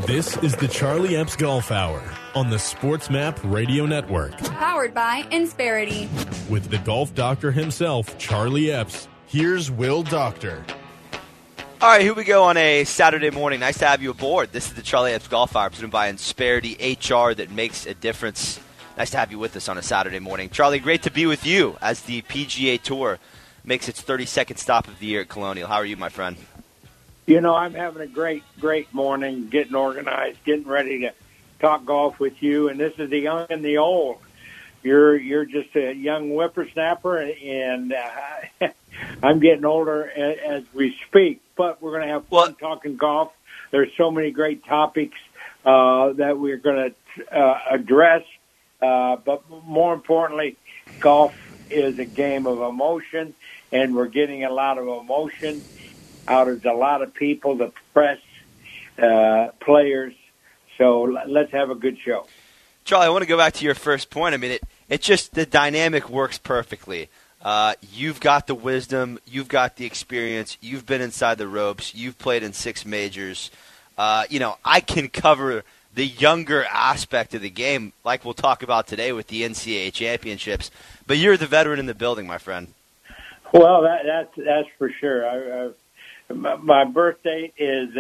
This is the Charlie Epps Golf Hour on the SportsMap Radio Network. Powered by Insperity. With the golf doctor himself, Charlie Epps, here's Will Doctor. All right, here we go on a Saturday morning. Nice to have you aboard. This is the Charlie Epps Golf Hour presented by Insperity HR that makes a difference. Nice to have you with us on a Saturday morning. Charlie, great to be with you as the PGA Tour makes its 32nd stop of the year at Colonial. How are you, my friend? You know, I'm having a great morning, getting organized, getting ready to talk golf with you. And this is the young and the old. You're just a young whippersnapper, and I'm getting older as we speak. But we're going to have fun talking golf. There's so many great topics that we're going to address. But more importantly, golf is a game of emotion, and we're getting a lot of emotion out of a lot of people, the press, players. So let's have a good show. Charlie, I want to go back to your first point. I mean, it just, the dynamic works perfectly. You've got the wisdom. You've got the experience. You've been inside the ropes. You've played in 6 majors. I can cover the younger aspect of the game, like we'll talk about today with the NCAA championships. But you're the veteran in the building, my friend. Well, that's for sure. My birth date is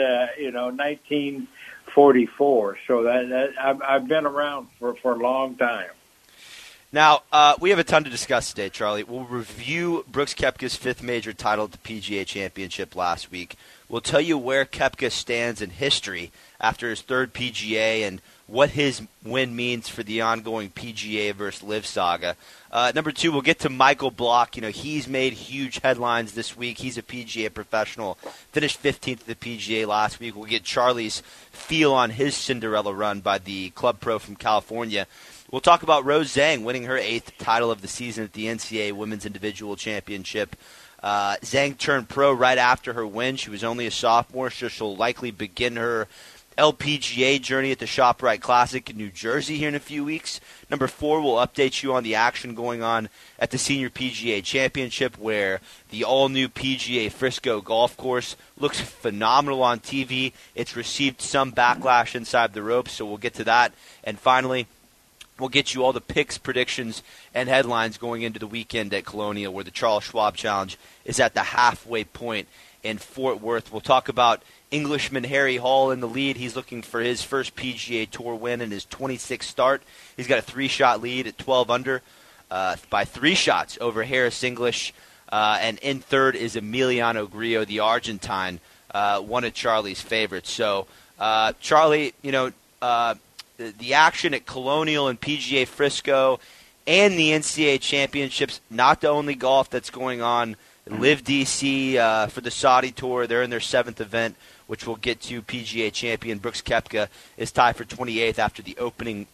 1944, so that I've been around for a long time. Now, we have a ton to discuss today, Charlie. We'll review Brooks Koepka's 5th major title at the PGA Championship last week. We'll tell you where Koepka stands in history after his 3rd PGA and what his win means for the ongoing PGA versus LIV saga. Number 2, we'll get to Michael Block. You know, he's made huge headlines this week. He's a PGA professional, finished 15th at the PGA last week. We'll get Charlie's feel on his Cinderella run by the club pro from California. We'll talk about Rose Zhang winning her 8th title of the season at the NCAA Women's Individual Championship. Zhang turned pro right after her win. She was only a sophomore, so she'll likely begin her LPGA journey at the ShopRite Classic in New Jersey here in a few weeks. Number 4, we'll update you on the action going on at the Senior PGA Championship, where the all-new PGA Frisco golf course looks phenomenal on TV. It's received some backlash inside the ropes, so we'll get to that. And finally, we'll get you all the picks, predictions, and headlines going into the weekend at Colonial, where the Charles Schwab Challenge is at the halfway point in Fort Worth. We'll talk about Englishman Harry Hall in the lead. He's looking for his first PGA Tour win in his 26th start. He's got a 3-shot lead at 12 under by 3 shots over Harris English. And in third is Emiliano Grillo, the Argentine, one of Charlie's favorites. So, Charlie, the action at Colonial and PGA Frisco and the NCAA championships, not the only golf that's going on. LIV DC for the Saudi Tour, they're in their 7th event, which we'll get to. PGA champion Brooks Koepka is tied for 28th after the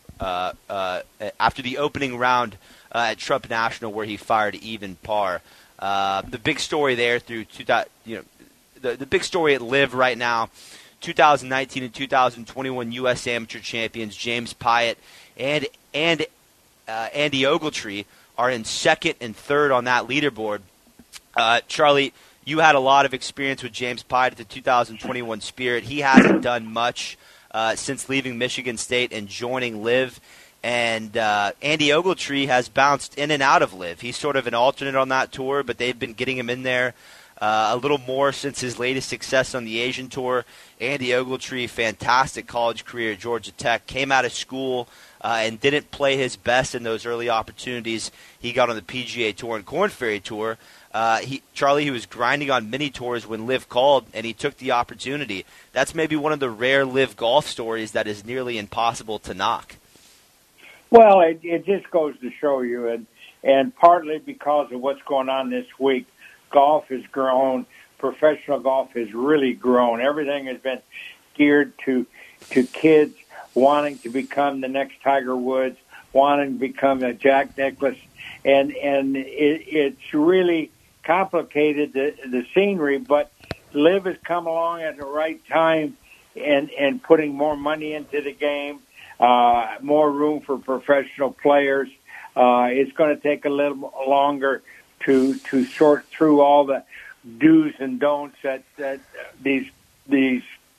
opening round at Trump National, where he fired even par. The big story there through the big story at LIV right now. 2019 and 2021 U.S. Amateur champions James Piot and Andy Ogletree are in 2nd and 3rd on that leaderboard. Charlie, you had a lot of experience with James Piot at the 2021 Spirit. He hasn't done much since leaving Michigan State and joining LIV. And Andy Ogletree has bounced in and out of LIV. He's sort of an alternate on that tour, but they've been getting him in there a little more since his latest success on the Asian Tour. Andy Ogletree, fantastic college career at Georgia Tech, came out of school and didn't play his best in those early opportunities he got on the PGA Tour and Korn Ferry Tour. He was grinding on mini tours when LIV called, and he took the opportunity. That's maybe one of the rare LIV golf stories that is nearly impossible to knock. Well, it just goes to show you, and partly because of what's going on this week, golf has grown. Professional golf has really grown. Everything has been geared to kids wanting to become the next Tiger Woods, wanting to become a Jack Nicklaus, and it's really complicated the scenery. But LIV has come along at the right time and putting more money into the game, more room for professional players. It's going to take a little longer to sort through all the do's and don'ts that these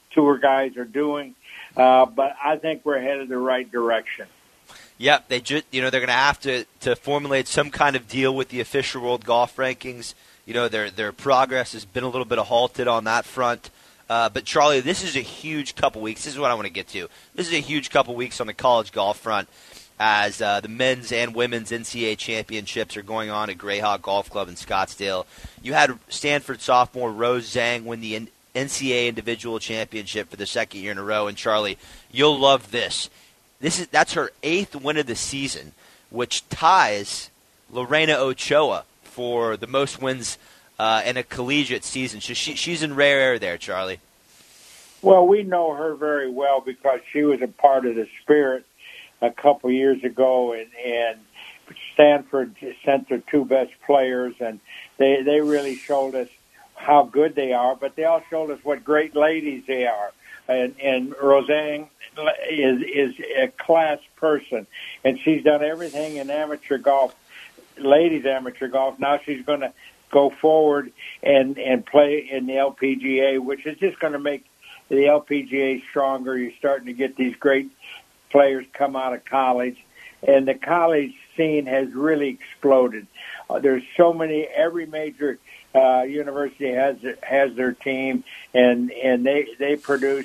tour guys are doing. But I think we're headed the right direction. Yep, they're going to have to formulate some kind of deal with the official world golf rankings. Their progress has been a little bit halted on that front. But Charlie, this is a huge couple weeks. This is what I want to get to. This is a huge couple weeks on the college golf front as the men's and women's NCAA championships are going on at Greyhawk Golf Club in Scottsdale. You had Stanford sophomore Rose Zhang win the NCAA individual championship for the second year in a row. And Charlie, you'll love this. That's her 8th win of the season, which ties Lorena Ochoa for the most wins in a collegiate season. So she's in rare air there, Charlie. Well, we know her very well because she was a part of the Spirit a couple years ago, and Stanford sent their 2 best players, and they really showed us how good they are, but they all showed us what great ladies they are. And Roseanne is a class person, and she's done everything in amateur golf, ladies amateur golf. Now she's going to go forward and play in the LPGA, which is just going to make the LPGA stronger. You're starting to get these great players come out of college, and the college scene has really exploded. There's so many. Every major university has their team, and they produce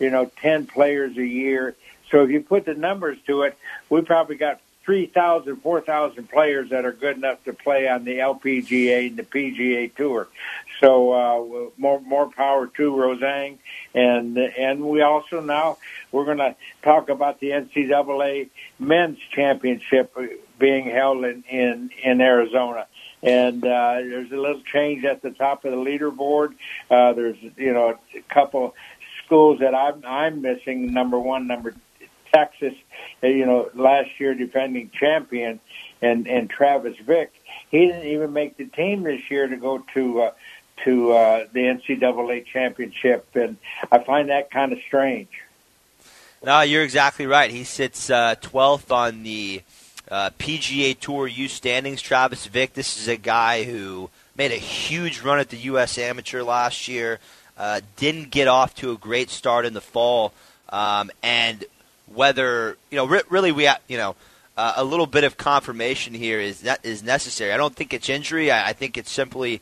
10 players a year. So if you put the numbers to it, we probably got 3,000, 4,000 players that are good enough to play on the LPGA and the PGA Tour. So more power to Roseanne, and we also now we're going to talk about the NCAA men's championship being held in Arizona. And there's a little change at the top of the leaderboard. There's a couple schools that I'm missing. Number Texas, last year defending champion, and Travis Vick. He didn't even make the team this year to go to the NCAA championship, and I find that kind of strange. No, you're exactly right. He sits 12th on the PGA Tour U standings. Travis Vick, this is a guy who made a huge run at the U.S. Amateur last year, didn't get off to a great start in the fall, and whether really we a little bit of confirmation here is necessary. I don't think it's injury. I think it's simply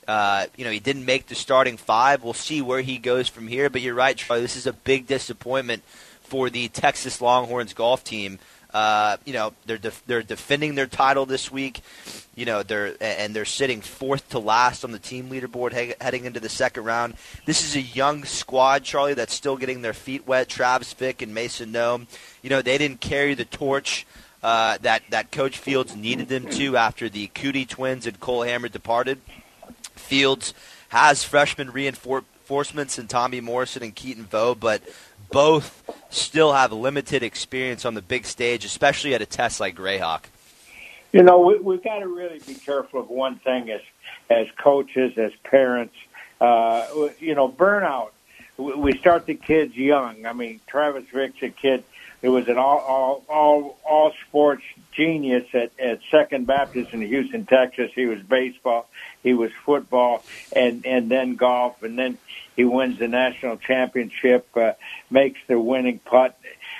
he didn't make the starting 5. We'll see where he goes from here. But you're right, Charlie. This is a big disappointment for the Texas Longhorns golf team. They're defending their title this week. They're sitting 4th to last on the team leaderboard heading into the second round. This is a young squad, Charlie, that's still getting their feet wet. Travis Vick and Mason Nome, they didn't carry the torch that Coach Fields needed them to after the Cootie twins and Cole Hammer departed. Fields has freshman reinforcements in Tommy Morrison and Keaton Vo, but both still have limited experience on the big stage, especially at a test like Greyhawk. We've got to really be careful of one thing as coaches, as parents. Burnout. We start the kids young. I mean, Travis Vick's a kid who was an all sports genius at Second Baptist in Houston, Texas. He was baseball, he was football, and then golf, and then he wins the national championship, makes the winning putt,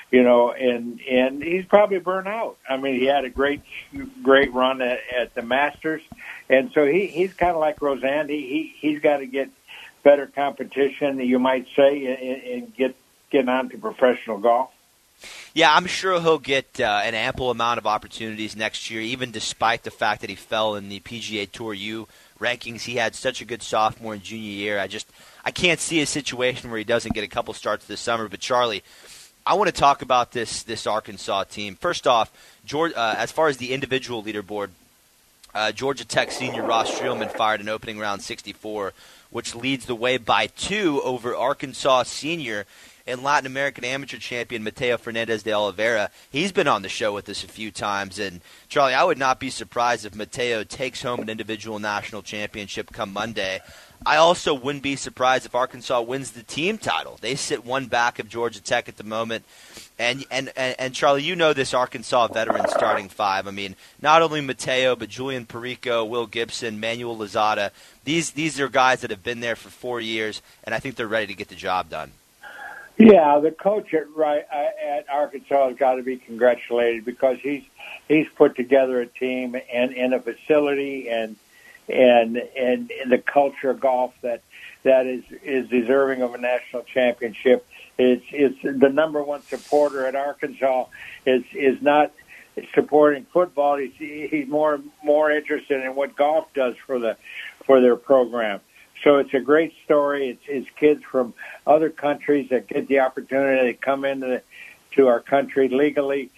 and he's probably burnt out. I mean, he had a great run at the Masters, and so he's kind of like Roseanne. He's got to get better competition, you might say, and get on to professional golf. Yeah, I'm sure he'll get an ample amount of opportunities next year, even despite the fact that he fell in the PGA Tour U rankings. He had such a good sophomore and junior year. I can't see a situation where he doesn't get a couple starts this summer. But, Charlie, I want to talk about this Arkansas team. First off, as far as the individual leaderboard, Georgia Tech senior Ross Streelman fired an opening round 64, which leads the way by 2 over Arkansas senior and Latin American amateur champion Mateo Fernandez de Oliveira. He's been on the show with us a few times. And, Charlie, I would not be surprised if Mateo takes home an individual national championship come Monday. I also wouldn't be surprised if Arkansas wins the team title. They sit one back of Georgia Tech at the moment. And Charlie, this Arkansas veteran starting 5. I mean, not only Mateo, but Julian Perico, Will Gibson, Manuel Lozada. These are guys that have been there for 4 years, and I think they're ready to get the job done. Yeah, the coach at Arkansas has got to be congratulated because he's put together a team and in a facility and in the culture of golf that is deserving of a national championship. It's the number one supporter at Arkansas is not supporting football. He's more interested in what golf does for their program. So it's a great story. It's kids from other countries that get the opportunity to come into to our country legally.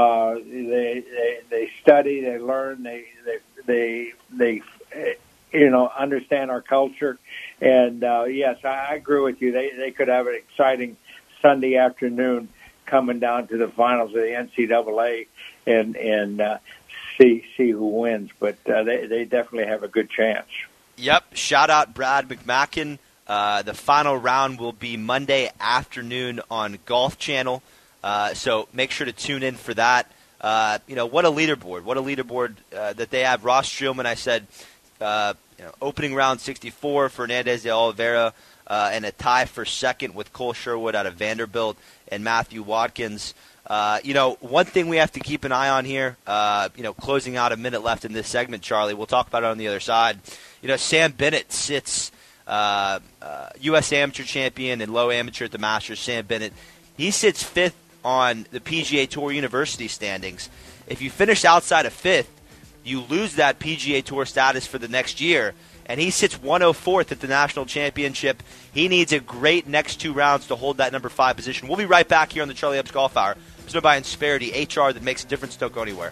They study, they learn, they understand our culture. And yes, I agree with you. They could have an exciting Sunday afternoon coming down to the finals of the NCAA and see who wins. But they definitely have a good chance. Yep. Shout out Brad McMacken. The final round will be Monday afternoon on Golf Channel. So make sure to tune in for that. What a leaderboard. What a leaderboard that they have. Ross Streelman, I said, opening round 64, Fernandez de Oliveira, and a tie for second with Cole Sherwood out of Vanderbilt and Matthew Watkins. One thing we have to keep an eye on here, closing out a minute left in this segment, Charlie, we'll talk about it on the other side. Sam Bennett sits U.S. amateur champion and low amateur at the Masters, Sam Bennett. He sits fifth on the PGA Tour University standings. If you finish outside of fifth, you lose that PGA Tour status for the next year. And he sits 104th at the National Championship. He needs a great next two rounds to hold that number 5 position. We'll be right back here on the Charlie Epps Golf Hour. Presented by Insperity, HR that makes a difference. Don't go anywhere.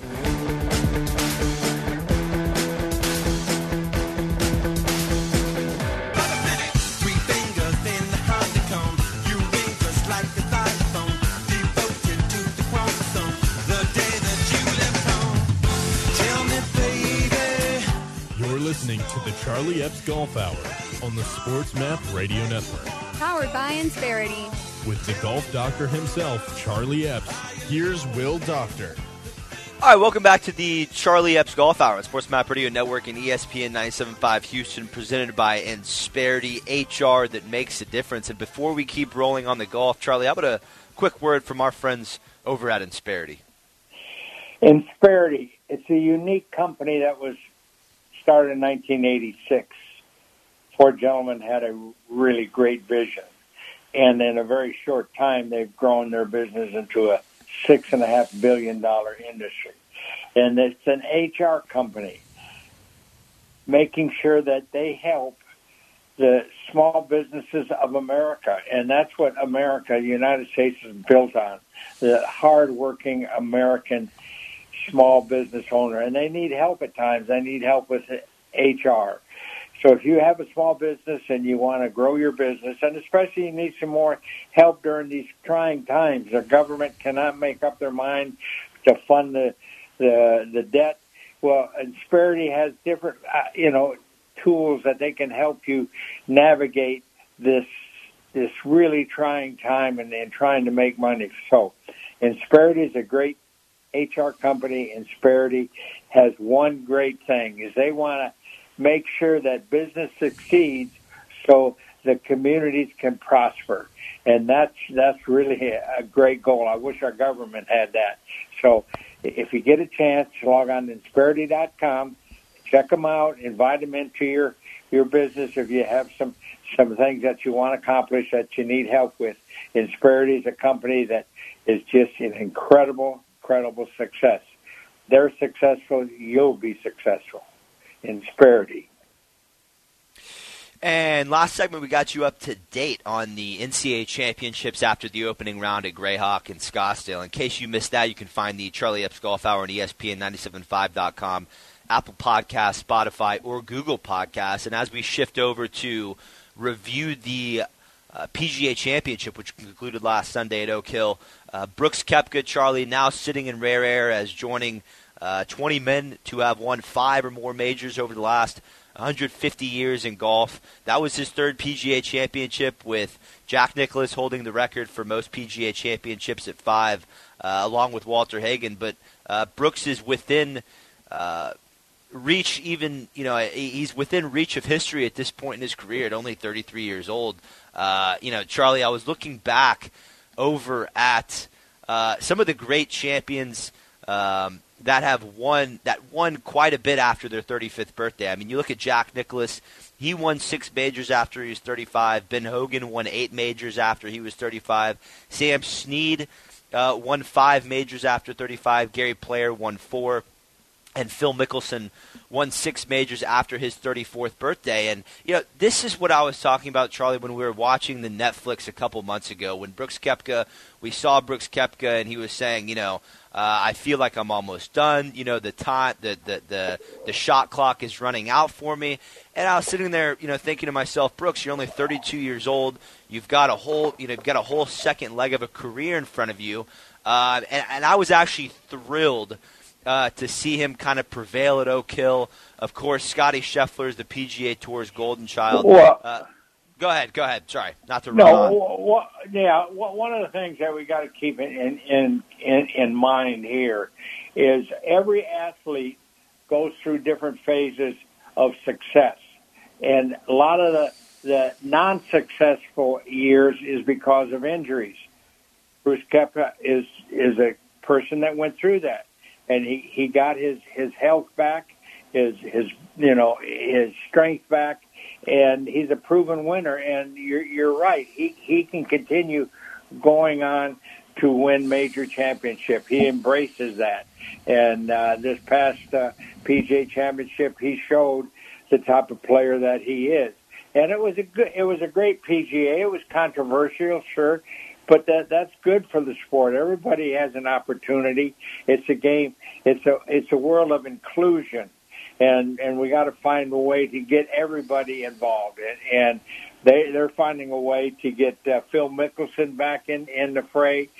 Listening to the Charlie Epps Golf Hour on the Sports Map Radio Network. Powered by Insperity. With the golf doctor himself, Charlie Epps, here's Will Doctor. All right, welcome back to the Charlie Epps Golf Hour on Sports Map Radio Network and ESPN 97.5 Houston, presented by Insperity, HR that makes a difference. And before we keep rolling on the golf, Charlie, how about a quick word from our friends over at Insperity? Insperity, it's a unique company that was started in 1986. 4 gentlemen had a really great vision. And in a very short time, they've grown their business into a $6.5 billion industry. And it's an HR company making sure that they help the small businesses of America. And that's what America, the United States, is built on, the hardworking American small business owner, and they need help at times. They need help with HR. So if you have a small business and you want to grow your business, and especially you need some more help during these trying times, the government cannot make up their mind to fund the debt. Well, Insperity has different tools that they can help you navigate this really trying time and trying to make money. So Insperity is a great HR company. Insperity has one great thing, is they want to make sure that business succeeds so the communities can prosper. And that's really a great goal. I wish our government had that. So if you get a chance, log on to Insperity.com, check them out, invite them into your business if you have some things that you want to accomplish that you need help with. Insperity is a company that is just an incredible success. They're successful, you'll be successful. Insperity. And last segment, we got you up to date on the NCAA championships after the opening round at Grayhawk and Scottsdale. In case you missed that, you can find the Charlie Epps Golf Hour on ESPN975.com, Apple Podcasts, Spotify, or Google Podcasts. And as we shift over to review the PGA Championship, which concluded last Sunday at Oak Hill, Brooks Koepka, Charlie, now sitting in rare air as joining 20 men to have won 5 or more majors over the last 150 years in golf. That was his 3rd PGA Championship, with Jack Nicklaus holding the record for most PGA Championships at 5, along with Walter Hagen. But Brooks is within reach even, he's within reach of history at this point in his career at only 33 years old. Charlie, I was looking back over at some of the great champions that won quite a bit after their 35th birthday. I mean, you look at Jack Nicklaus. He won 6 majors after he was 35. Ben Hogan won 8 majors after he was 35. Sam Snead won 5 majors after 35. Gary Player won 4. And Phil Mickelson won 6 majors after his 34th birthday. And, this is what I was talking about, Charlie, when we were watching the Netflix a couple months ago. When we saw Brooks Koepka, and he was saying, I feel like I'm almost done. The time, the shot clock is running out for me. And I was sitting there, thinking to myself, Brooks, you're only 32 years old. You've got a whole second leg of a career in front of you. And I was actually thrilled to see him kind of prevail at Oak Hill. Of course, Scotty Scheffler is the PGA Tour's golden child. Go ahead. Sorry, not to run on. One of the things that we got to keep in mind here is every athlete goes through different phases of success, and a lot of the non-successful years is because of injuries. Brooks Koepka is a person that went through that. And he got his health back, his strength back, and he's a proven winner. And you're right. He can continue going on to win major championship. He embraces that. And this past PGA Championship, he showed the type of player that he is. And it was a great PGA. It was controversial, sure. But that's good for the sport. Everybody has an opportunity. It's a game. It's a world of inclusion, and we got to find a way to get everybody involved. And they're finding a way to get Phil Mickelson back in the fray.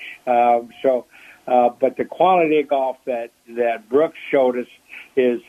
But the quality of golf that Brooks showed us is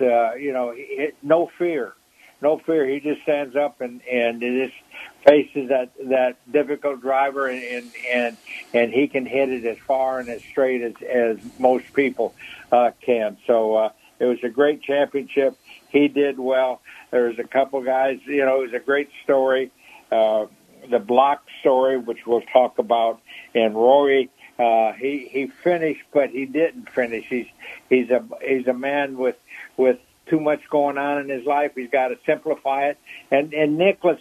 no fear. No fear. He just stands up and just faces that difficult driver, and he can hit it as far and as straight as most people can. So it was a great championship. He did well. There was a couple guys. It was a great story. The Block story, which we'll talk about, and Rory. He finished, but he didn't finish. He's a man with too much going on in his life. He's got to simplify it. And Nicklaus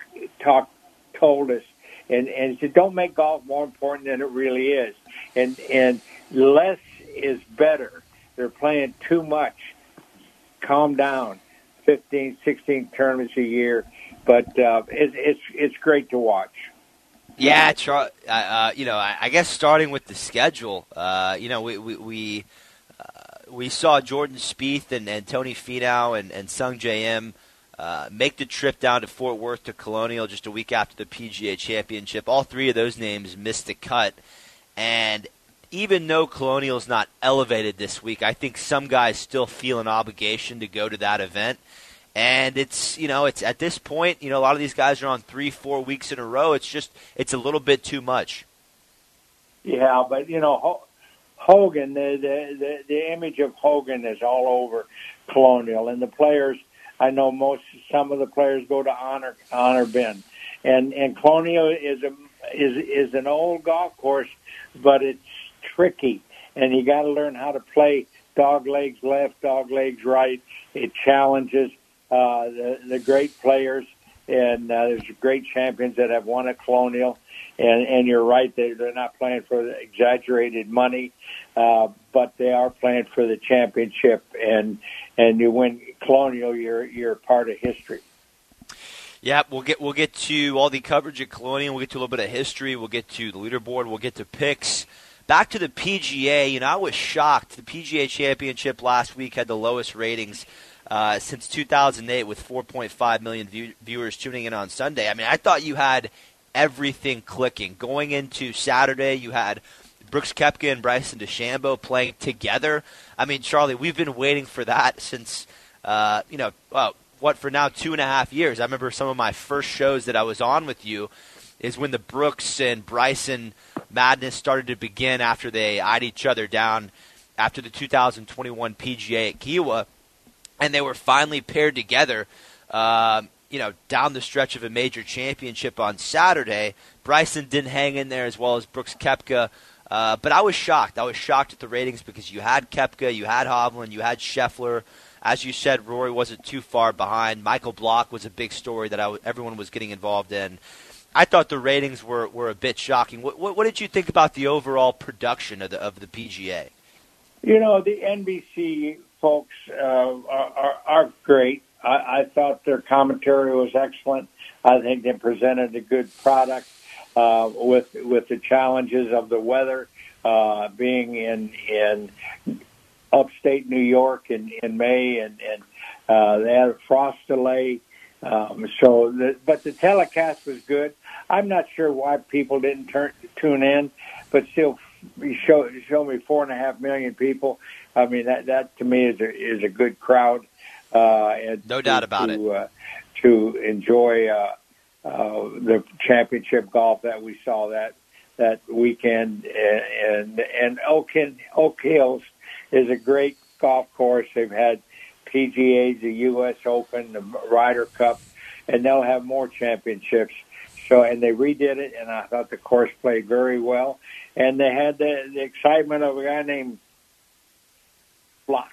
told us, and he said, don't make golf more important than it really is. And less is better. They're playing too much. Calm down. 15, 16 tournaments a year, but it's great to watch. Yeah, I guess starting with the schedule, we saw Jordan Spieth and Tony Finau and Sung J M make the trip down to Fort Worth to Colonial just a week after the PGA Championship. All 3 of those names missed the cut, and even though Colonial's not elevated this week, I think some guys still feel an obligation to go to that event. And it's at this point, a lot of these guys are on 3-4 weeks in a row. It's a little bit too much. Yeah, but Hogan, the image of Hogan is all over Colonial, and the players. I know some of the players go to Honor Bend, and Colonial is an old golf course, but it's tricky, and you got to learn how to play dog legs left, dog legs right. It challenges the great players, and there's great champions that have won at Colonial. And you're right, they're not playing for the exaggerated money, but they are playing for the championship. And you win Colonial, you're part of history. Yeah, we'll get to all the coverage at Colonial. We'll get to a little bit of history. We'll get to the leaderboard. We'll get to picks. Back to the PGA. I was shocked. The PGA Championship last week had the lowest ratings since 2008, with 4.5 million viewers tuning in on Sunday. I mean, I thought you had everything clicking. Going into Saturday, you had Brooks Koepka and Bryson DeChambeau playing together. I mean, Charlie, we've been waiting for that since, for now 2.5 years. I remember some of my first shows that I was on with you is when the Brooks and Bryson madness started to begin after they eyed each other down after the 2021 PGA at Kiawah. and they were finally paired together, down the stretch of a major championship on Saturday. Bryson didn't hang in there as well as Brooks Koepka, but I was shocked. I was shocked at the ratings because you had Koepka, you had Hovland, you had Scheffler. As you said, Rory wasn't too far behind. Michael Block was a big story that everyone was getting involved in. I thought the ratings were a bit shocking. What did you think about the overall production of the PGA? The NBC folks are great. I thought their commentary was excellent. I think they presented a good product with the challenges of the weather, being in upstate New York in May, and they had a frost delay. But the telecast was good. I'm not sure why people didn't tune in, but still, you show me 4.5 million people. I mean, that to me is a good crowd. No doubt about it. To enjoy the championship golf that we saw that weekend, and Oak Hills is a great golf course. They've had PGA's, the U.S. Open, the Ryder Cup, and they'll have more championships. And they redid it, and I thought the course played very well. And they had the excitement of a guy named Block.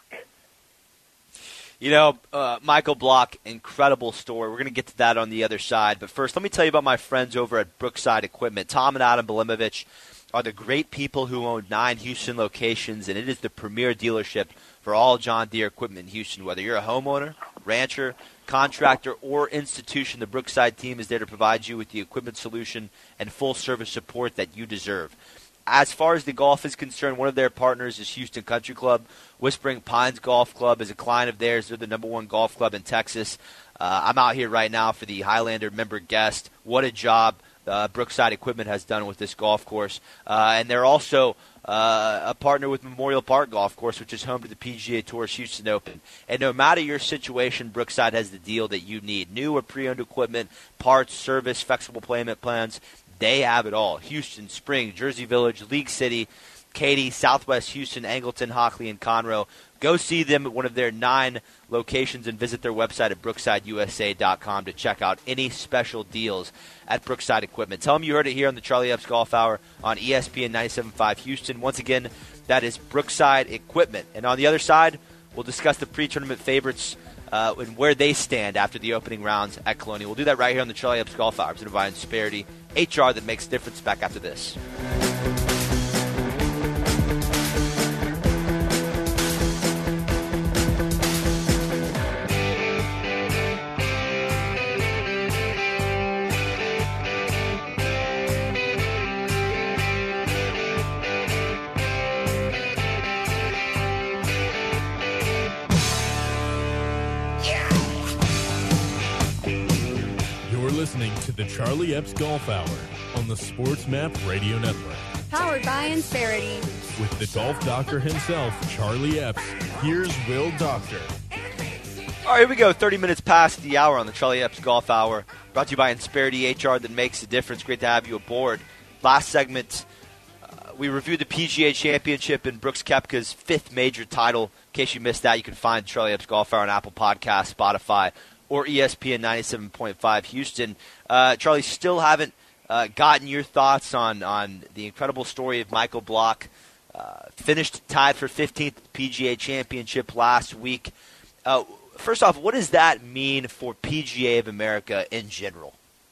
Michael Block, incredible story. We're going to get to that on the other side. But first, let me tell you about my friends over at Brookside Equipment. Tom and Adam Belimovich are the great people who own 9 Houston locations, and it is the premier dealership for all John Deere equipment in Houston. Whether you're a homeowner, rancher, contractor, or institution, the Brookside team is there to provide you with the equipment solution and full service support that you deserve. As far as the golf is concerned, one of their partners is Houston Country Club. Whispering Pines Golf Club is a client of theirs. They're the #1 golf club in Texas. I'm out here right now for the Highlander member guest. What a job Brookside Equipment has done with this golf course. And they're also a partner with Memorial Park Golf Course, which is home to the PGA Tour's Houston Open. And no matter your situation, Brookside has the deal that you need. New or pre-owned equipment, parts, service, flexible payment plans. They have it all. Houston, Spring, Jersey Village, League City, Katy, Southwest Houston, Angleton, Hockley, and Conroe. Go see them at one of their 9 locations and visit their website at brooksideusa.com to check out any special deals at Brookside Equipment. Tell them you heard it here on the Charlie Epps Golf Hour on ESPN 97.5 Houston. Once again, that is Brookside Equipment. And on the other side, we'll discuss the pre-tournament favorites and where they stand after the opening rounds at Colonial. We'll do that right here on the Charlie Epps Golf Hour. Presented by Insperity, HR that makes a difference. Back after this. Listening to the Charlie Epps Golf Hour on the Sports Map Radio Network. Powered by Insperity. With the golf doctor himself, Charlie Epps, here's Will Doctor. All right, here we go. 30 minutes past the hour on the Charlie Epps Golf Hour. Brought to you by Insperity, HR that makes a difference. Great to have you aboard. Last segment, we reviewed the PGA Championship and Brooks Koepka's 5th major title. In case you missed that, you can find Charlie Epps Golf Hour on Apple Podcasts, Spotify, or ESPN 97.5 Houston. Charlie, still haven't gotten your thoughts on the incredible story of Michael Block. Finished tied for 15th PGA Championship last week. First off, what does that mean for PGA of America in general?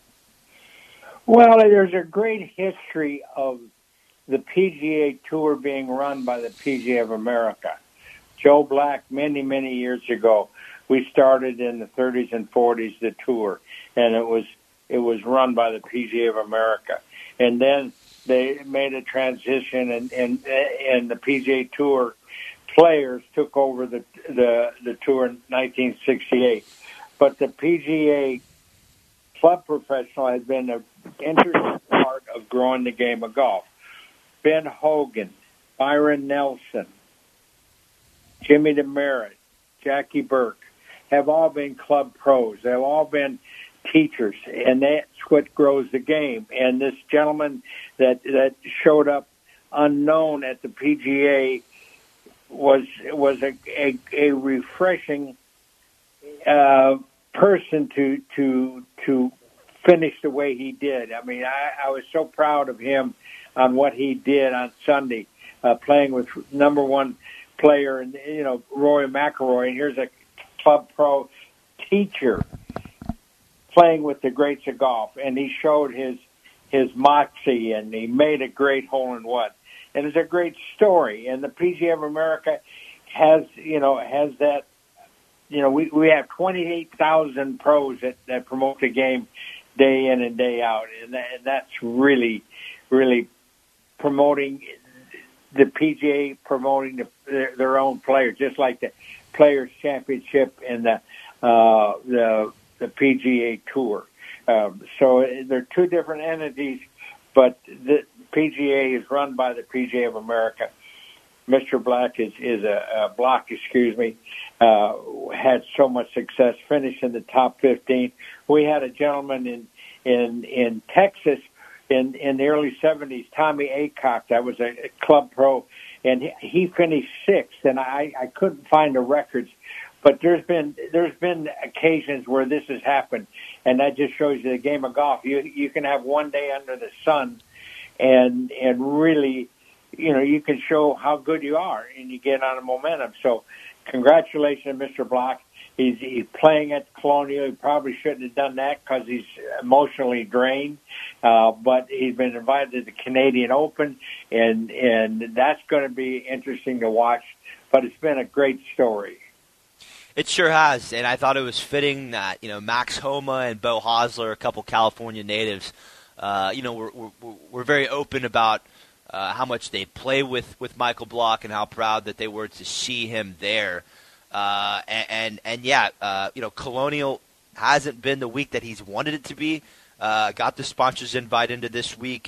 Well, there's a great history of the PGA Tour being run by the PGA of America. Joe Black, many, many years ago, we started in the 30s and 40s the tour, and it was run by the PGA of America. And then they made a transition, and the PGA Tour players took over the tour in 1968. But the PGA Club Professional has been an interesting part of growing the game of golf. Ben Hogan, Byron Nelson, Jimmy DeMerit, Jackie Burke have all been club pros. They've all been teachers, and that's what grows the game. And this gentleman that showed up unknown at the PGA was a refreshing person to finish the way he did. I mean, I was so proud of him on what he did on Sunday, playing with number one player, and Rory McIlroy. And here's a club pro teacher playing with the greats of golf, and he showed his moxie, and he made a great hole-in-one. And it's a great story. And the PGA of America has that. We have 28,000 pros that promote the game day in and day out, and that's really, really promoting the PGA, promoting their own players, just like the Players Championship and the PGA Tour. So they're two different entities, but the PGA is run by the PGA of America. Mr. Black had so much success, finished in the top 15. We had a gentleman in Texas in the early 70s, Tommy Aycock, that was a club pro, and he finished sixth, and I couldn't find the records, but there's been occasions where this has happened, and that just shows you the game of golf. You can have one day under the sun, and really, you can show how good you are, and you get on a momentum. So congratulations, Mr. Block. He's playing at Colonial. He probably shouldn't have done that because he's emotionally drained. But he's been invited to the Canadian Open, and that's going to be interesting to watch. But it's been a great story. It sure has, and I thought it was fitting that Max Homa and Beau Hosler, a couple California natives, were very open about how much they play with Michael Block and how proud that they were to see him there. Colonial hasn't been the week that he's wanted it to be. Got the sponsors invite into this week.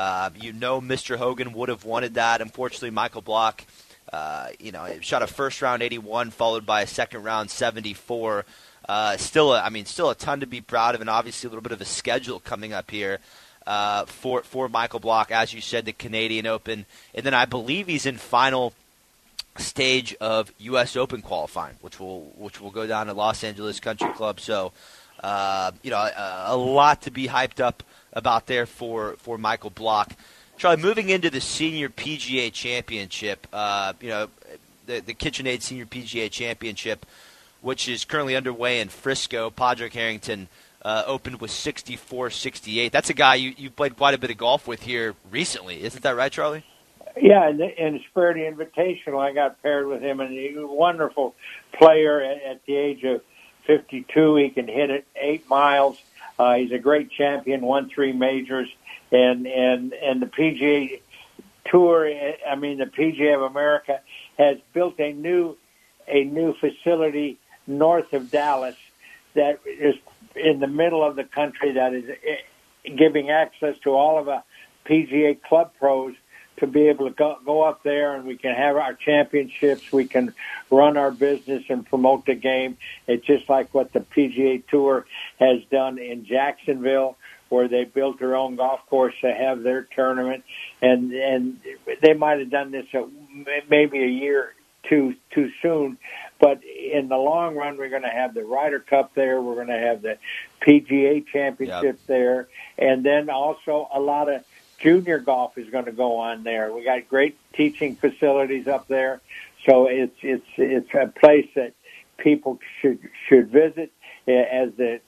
Mr. Hogan would have wanted that. Unfortunately, Michael Block, shot a first round 81 followed by a second round 74. Still a ton to be proud of, and obviously a little bit of a schedule coming up here for Michael Block. As you said, the Canadian Open, and then I believe he's in final stage of U.S. Open qualifying, which will go down at Los Angeles Country Club. So, a lot to be hyped up about there for Michael Block. Charlie, moving into the Senior PGA Championship, the KitchenAid Senior PGA Championship, which is currently underway in Frisco. Padraig Harrington opened with 64-68. That's a guy you played quite a bit of golf with here recently. Isn't that right, Charlie? Yeah, in the Spirit Invitational, I got paired with him, and he's a wonderful player at the age of 52. He can hit it 8 miles. He's a great champion, won 3 majors, and the PGA Tour, the PGA of America has built a new facility north of Dallas that is in the middle of the country, that is giving access to all of the PGA club pros to be able to go up there, and we can have our championships. We can run our business and promote the game. It's just like what the PGA Tour has done in Jacksonville, where they built their own golf course to have their tournament. And they might have done this maybe a year too soon. But in the long run, we're going to have the Ryder Cup there. We're going to have the PGA Championship there. And then also a lot of junior golf is going to go on there. We got great teaching facilities up there, so it's a place that people should visit as the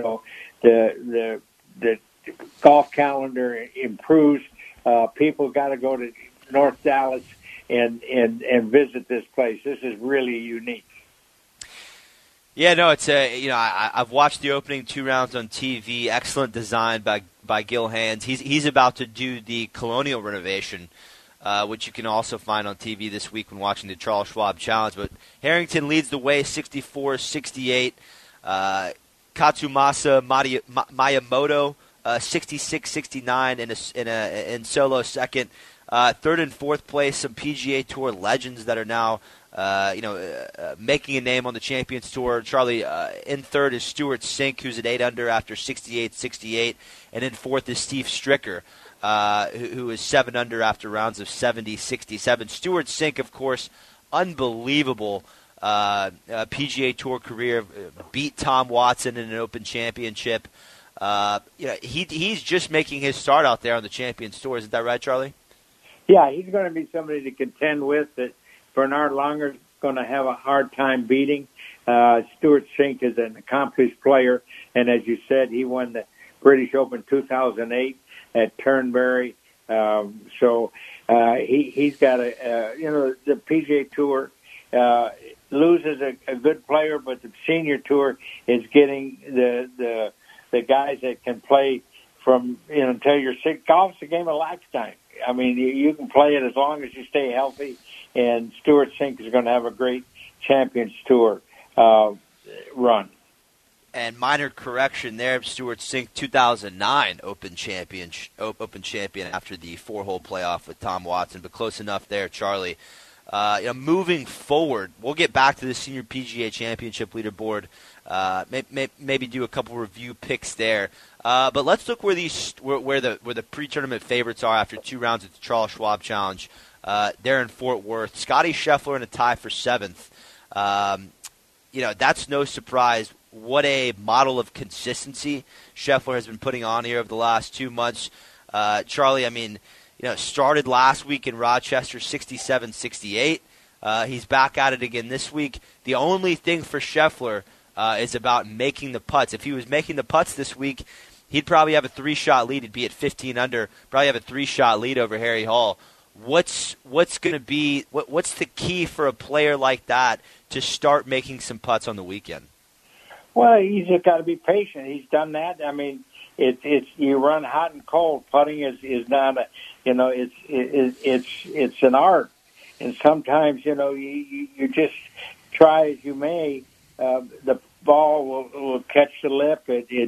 golf calendar improves. People got to go to North Dallas and visit this place. This is really unique. Yeah, no, it's I've watched the opening 2 rounds on TV. Excellent design by Gil Hands. He's about to do the Colonial renovation, which you can also find on TV this week when watching the Charles Schwab Challenge. But Harrington leads the way, 64-68. Katsumasa Miyamoto, 66-69 in solo second. Third and fourth place, some PGA Tour legends that are now making a name on the Champions Tour. Charlie, in third is Stuart Sink, who's at 8 under after 68-68. And in fourth is Steve Stricker, who is 7 under after rounds of 70-67. Stuart Sink, of course, unbelievable PGA Tour career, beat Tom Watson in an Open Championship. He's just making his start out there on the Champions Tour. Isn't that right, Charlie? Yeah, he's going to be somebody to contend with that Bernard Langer's going to have a hard time beating. Stuart Sink is an accomplished player, and as you said, he won the British Open 2008 at Turnberry. He's got the PGA Tour loses a good player, but the Senior Tour is getting the guys that can play from until you're sick. Golf's a game of lifetime. I mean, you can play it as long as you stay healthy, and Stuart Sink is going to have a great Champions Tour run. And minor correction there, Stuart Sink, 2009 Open champion after the 4-hole playoff with Tom Watson, but close enough there, Charlie. Moving forward, we'll get back to the Senior PGA Championship leaderboard. Maybe do a couple review picks there. But let's look where the pre-tournament favorites are after 2 rounds at the Charles Schwab Challenge. They're in Fort Worth. Scotty Scheffler in a tie for 7th. That's no surprise. What a model of consistency Scheffler has been putting on here over the last 2 months. Charlie, started last week in Rochester, 67-68. He's back at it again this week. The only thing for Scheffler is about making the putts. If he was making the putts this week, he'd probably have a 3-shot lead. He'd be at 15 under, probably have a 3-shot lead over Harry Hall. What's going to be what's the key for a player like that to start making some putts on the weekend? Well, he's just got to be patient. He's done that. I mean, it's you run hot and cold. Putting is not a it's an art, and sometimes you just try as you may, the ball will catch the lip.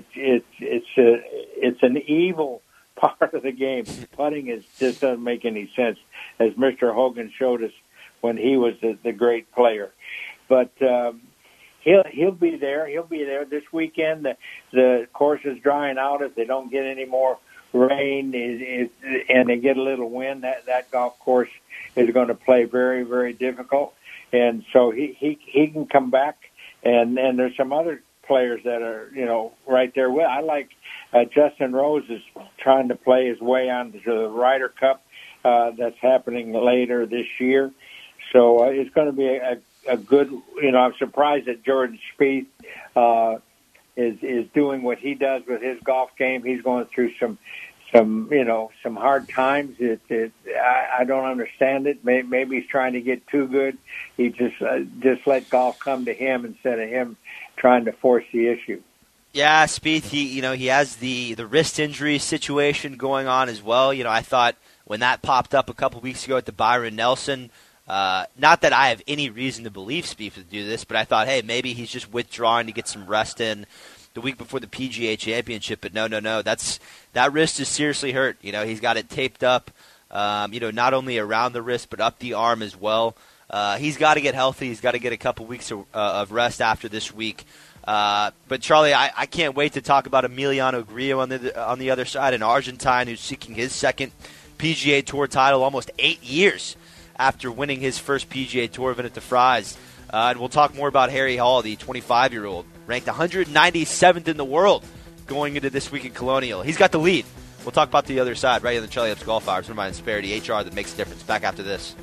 It's an evil part of the game. Putting just doesn't make any sense, as Mr. Hogan showed us when he was the great player. But he'll be there. He'll be there this weekend. The course is drying out. If they don't get any more rain and they get a little wind, that golf course is going to play very, very difficult. And so he can come back. And there's some other players that are right there with. I like Justin Rose is trying to play his way onto the Ryder Cup that's happening later this year. So it's going to be a good. I'm surprised that Jordan Spieth is doing what he does with his golf game. He's going through some hard times. I don't understand it. Maybe he's trying to get too good. He just let golf come to him instead of him trying to force the issue. Yeah, Spieth, he has the wrist injury situation going on as well. I thought when that popped up a couple weeks ago at the Byron Nelson, not that I have any reason to believe Spieth would do this, but I thought, hey, maybe he's just withdrawing to get some rest in the week before the PGA Championship. But no, that wrist is seriously hurt. He's got it taped up, not only around the wrist but up the arm as well. He's got to get healthy. He's got to get a couple weeks of rest after this week. But Charlie, I can't wait to talk about Emiliano Grillo on the other side, an Argentine who's seeking his second PGA Tour title almost 8 years after winning his first PGA Tour event at the Fries. And we'll talk more about Harry Hall, the 25-year-old, ranked 197th in the world going into this week at Colonial. He's got the lead. We'll talk about the other side right on the Charlie Epps Golf Hour. Remind Insperity, HR that makes a difference. Back after this.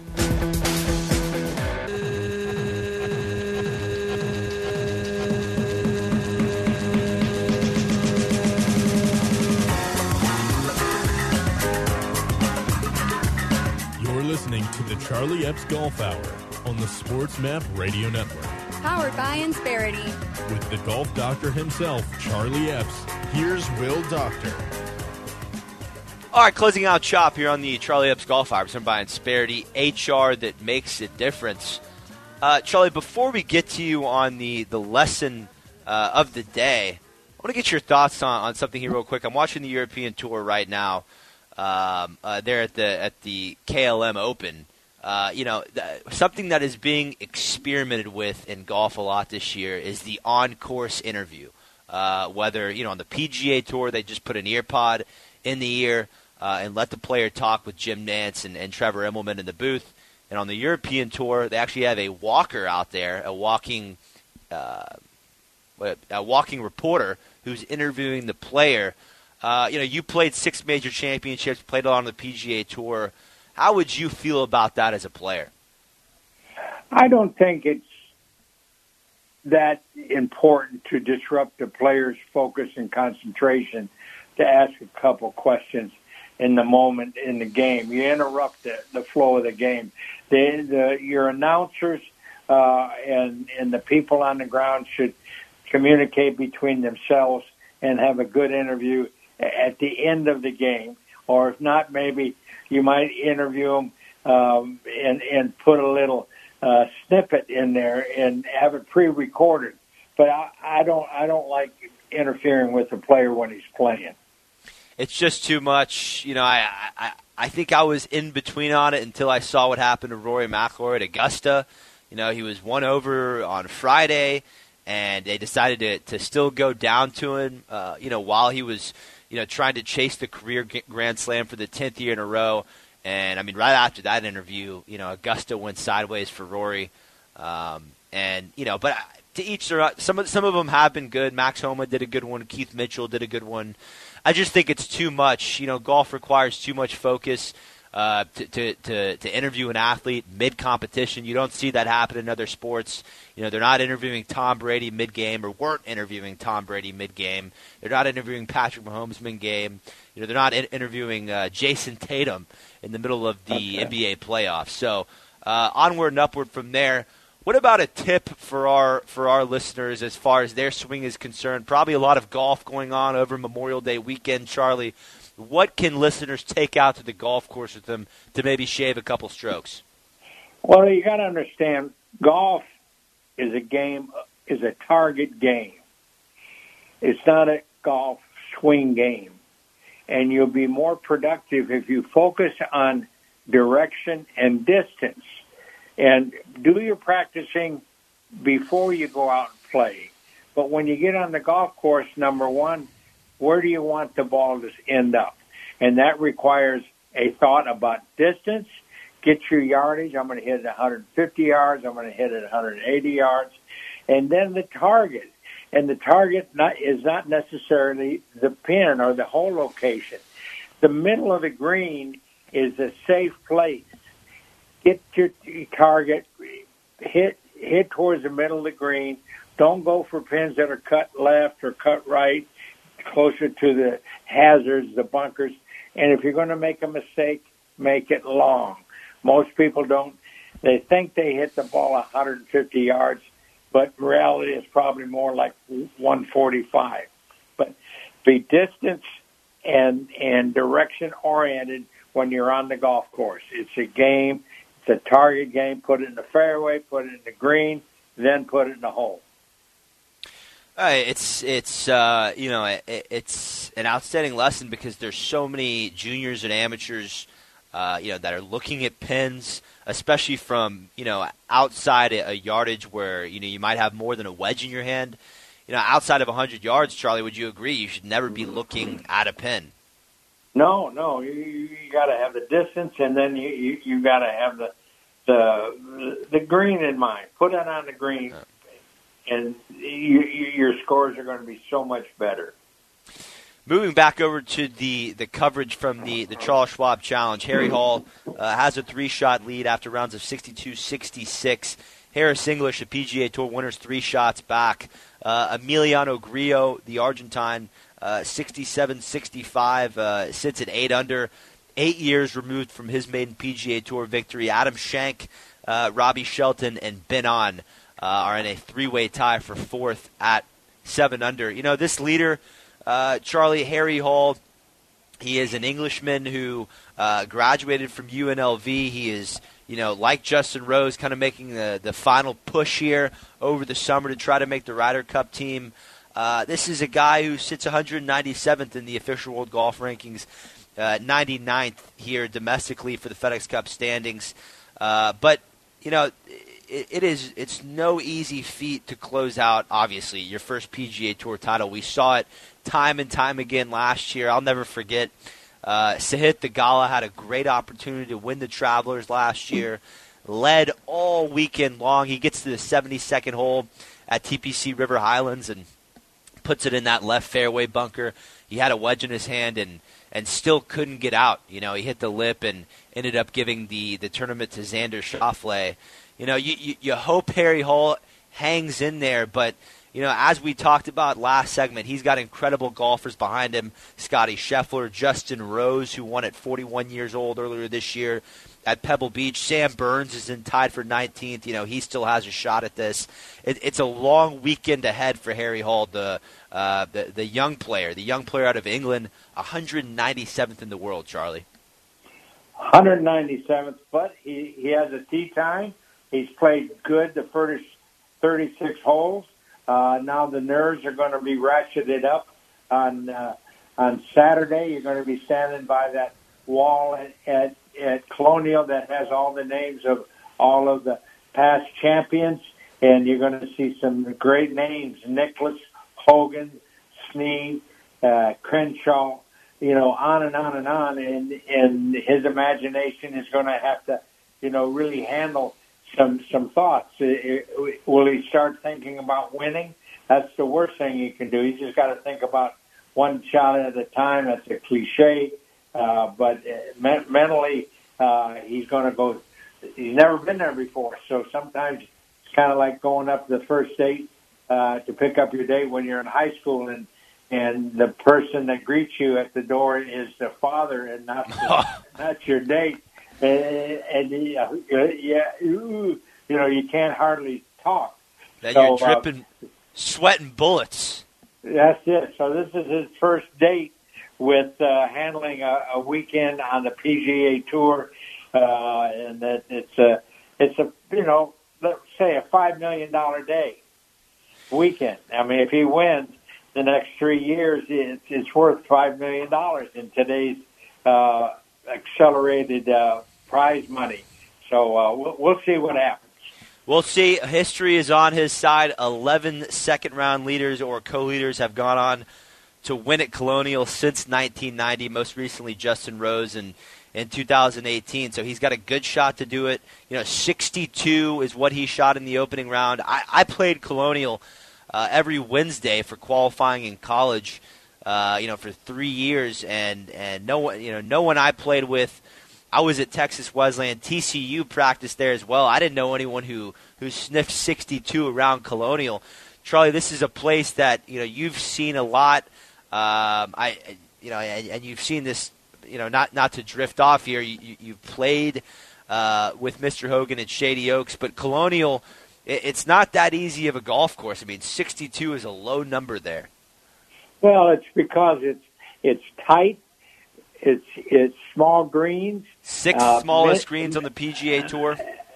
Listening to the Charlie Epps Golf Hour on the Sports Map Radio Network. Powered by Insperity. With the golf doctor himself, Charlie Epps, here's Will Doctor. All right, closing out shop here on the Charlie Epps Golf Hour, presented by Insperity, HR that makes a difference. Charlie, before we get to you on the lesson of the day, I want to get your thoughts on something here real quick. I'm watching the European Tour right now. There at the KLM Open, something that is being experimented with in golf a lot this year is the on-course interview. Whether on the PGA Tour they just put an ear pod in the ear and let the player talk with Jim Nantz and Trevor Immelman in the booth. And on the European Tour, they actually have a walker out there, a walking reporter who's interviewing the player. You played 6 major championships, played a lot on the PGA Tour. How would you feel about that as a player? I don't think it's that important to disrupt the player's focus and concentration to ask a couple questions in the moment in the game. You interrupt the flow of the game. Your announcers and the people on the ground should communicate between themselves and have a good interview at the end of the game. Or if not, maybe you might interview them and put a little snippet in there and have it pre-recorded. But I don't like interfering with the player when he's playing. It's just too much. I think I was in between on it until I saw what happened to Rory McIlroy at Augusta. He was 1 over on Friday, and they decided to still go down to him, while he was, trying to chase the career Grand Slam for the 10th year in a row. And, right after that interview, Augusta went sideways for Rory. But to each their own. Some of them have been good. Max Homa did a good one. Keith Mitchell did a good one. I just think it's too much. Golf requires too much focus to interview an athlete mid-competition. You don't see that happen in other sports. They're not interviewing Tom Brady mid-game, or weren't interviewing Tom Brady mid-game. They're not interviewing Patrick Mahomes mid-game. They're not interviewing Jason Tatum in the middle of the NBA playoffs. So onward and upward from there. What about a tip for our listeners as far as their swing is concerned? Probably a lot of golf going on over Memorial Day weekend, Charlie. What can listeners take out to the golf course with them to maybe shave a couple strokes? Well, you got to understand, golf is a target game. It's not a golf swing game. And you'll be more productive if you focus on direction and distance. And do your practicing before you go out and play. But when you get on the golf course, number one, where do you want the ball to end up? And that requires a thought about distance. Get your yardage. I'm going to hit it 150 yards. I'm going to hit it 180 yards. And then the target. And the target is not necessarily the pin or the hole location. The middle of the green is a safe place. Get your target, hit towards the middle of the green. Don't go for pins that are cut left or cut right, closer to the hazards, the bunkers. And if you're going to make a mistake, make it long. Most people don't. They think they hit the ball 150 yards, but in reality it's probably more like 145. But be distance and direction oriented when you're on the golf course. It's a game. It's a target game. Put it in the fairway, put it in the green, then put it in the hole. It's an outstanding lesson because there's so many juniors and amateurs, that are looking at pins, especially from outside a yardage where you might have more than a wedge in your hand. Outside of 100 yards, Charlie, would you agree you should never be looking at a pin? No, you got to have the distance, and then you got to have the green in mind. Put it on the green. And your scores are going to be so much better. Moving back over to the coverage from the Charles Schwab Challenge, Harry Hall has a 3-shot lead after rounds of 62-66. Harris English, the PGA Tour winners, 3 shots back. Emiliano Grillo, the Argentine, 67-65, sits at 8 under, 8 years removed from his maiden PGA Tour victory. Adam Schenk, Robbie Shelton, and Ben On are in a 3-way tie for 4th at 7 under. This leader, Charlie, Harry Hall, he is an Englishman who graduated from UNLV. He is, like Justin Rose, kind of making the final push here over the summer to try to make the Ryder Cup team. This is a guy who sits 197th in the official world golf rankings, 99th here domestically for the FedEx Cup standings. But it's no easy feat to close out, obviously, your first PGA Tour title. We saw it time and time again last year. I'll never forget. Sahith Theegala had a great opportunity to win the Travelers last year. led all weekend long. He gets to the 72nd hole at TPC River Highlands and puts it in that left fairway bunker. He had a wedge in his hand and still couldn't get out. He hit the lip and ended up giving the tournament to Xander Schauffele. You hope Harry Hole hangs in there, but as we talked about last segment, he's got incredible golfers behind him. Scotty Scheffler, Justin Rose, who won at 41 years old earlier this year at Pebble Beach. Sam Burns is tied for 19th. He still has a shot at this. It's a long weekend ahead for Harry Hole, the young player out of England, 197th in the world, Charlie. 197th, but he has a tee time. He's played good the first 36 holes. Now the nerves are going to be ratcheted up on Saturday. You're going to be standing by that wall at Colonial that has all the names of all of the past champions, and you're going to see some great names: Nicklaus, Hogan, Snead, Crenshaw. On and on and on, and his imagination is going to have to, really handle some thoughts. Will he start thinking about winning? That's the worst thing he can do. He's just got to think about one shot at a time. That's a cliche, but mentally, he's going to go. He's never been there before, so sometimes it's kind of like going up the first date to pick up your date when you're in high school, and the person that greets you at the door is the father and not your date. And you can't hardly talk. Then you're dripping, sweating bullets. That's it. So this is his first date with handling a weekend on the PGA Tour, and that it's a let's say a $5 million weekend. I mean, if he wins the next 3 years, it's worth $5 million in today's accelerated prize money. So we'll see what happens. We'll see. History is on his side. 11 second-round leaders or co-leaders have gone on to win at Colonial since 1990, most recently Justin Rose in 2018. So he's got a good shot to do it. 62 is what he shot in the opening round. I played Colonial every Wednesday for qualifying in college, for 3 years, and no one I played with. I was at Texas Wesleyan. TCU practiced there as well. I didn't know anyone who sniffed 62 around Colonial. Charlie, this is a place that you've seen a lot. And you've seen this. Not to drift off here. You've played with Mr. Hogan at Shady Oaks, but Colonial, it's not that easy of a golf course. I mean, 62 is a low number there. Well, it's because it's tight. It's small greens. Sixth smallest greens on the PGA Tour.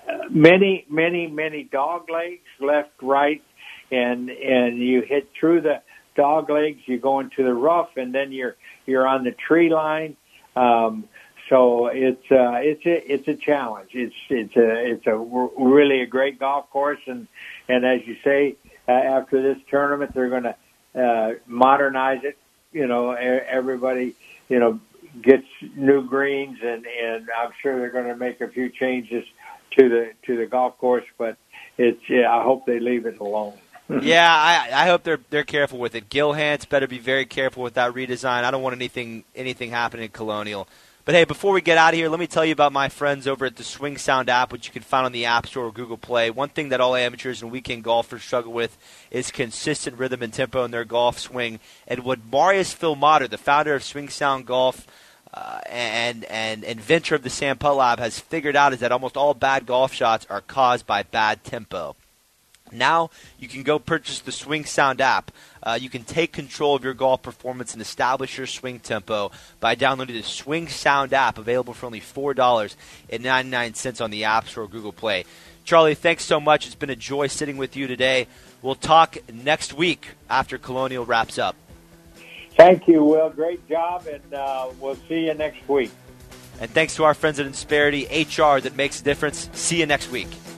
Many dog legs, left, right, and you hit through the dog legs. You go into the rough, and then you're on the tree line. So it's a challenge. It's a really a great golf course, and as you say, after this tournament, they're going to modernize it. Everybody gets new greens, and I'm sure they're going to make a few changes to the golf course. But I hope they leave it alone. Yeah, I hope they're careful with it. Gil Hanse better be very careful with that redesign. I don't want anything happening at Colonial. But hey, before we get out of here, let me tell you about my friends over at the Swing Sound app, which you can find on the App Store or Google Play. One thing that all amateurs and weekend golfers struggle with is consistent rhythm and tempo in their golf swing. And what Marius Filmater, the founder of Swing Sound Golf and inventor of the Sam Putt Lab, has figured out is that almost all bad golf shots are caused by bad tempo. Now you can go purchase the Swing Sound app. You can take control of your golf performance and establish your swing tempo by downloading the Swing Sound app, available for only $4.99 on the App Store or Google Play. Charlie, thanks so much. It's been a joy sitting with you today. We'll talk next week after Colonial wraps up. Thank you, Will. Great job, and we'll see you next week. And thanks to our friends at Insperity, HR that makes a difference. See you next week.